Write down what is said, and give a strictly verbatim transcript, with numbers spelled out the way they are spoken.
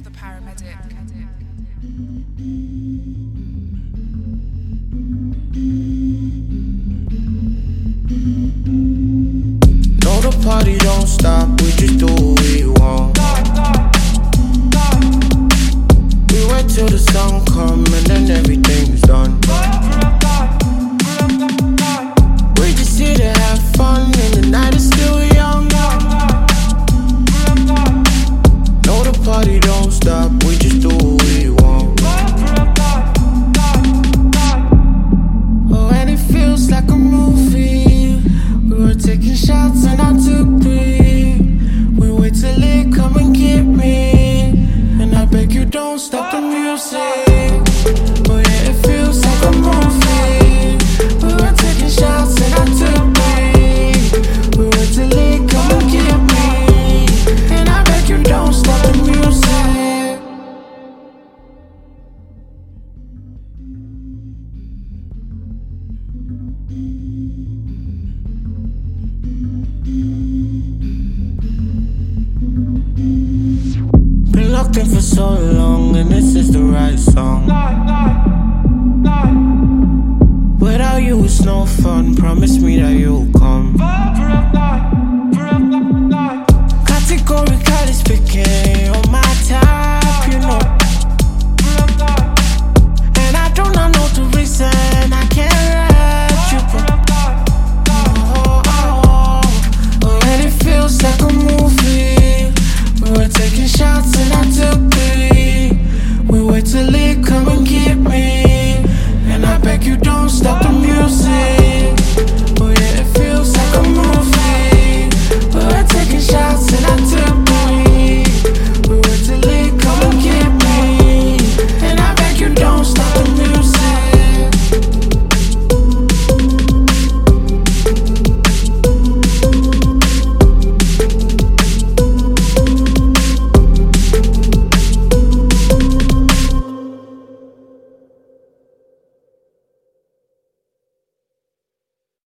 the paramedic. No, the party don't stop, we just do what we want. We wait till the sun come and then everything's done. We just here to have fun and the night is still young. No, the party don't stop, we just do what we want. Oh, and it feels like a movie. We were taking shots and I took three. We wait till it come and get me, and I beg you don't stop the music. Oh yeah, it feels like a movie. We were taking shots and I took three. We wait till it come and get me, and I beg you don't stop the music. Been locked in for so long, and this is the right song. Without you it's no fun, promise me that you'll come.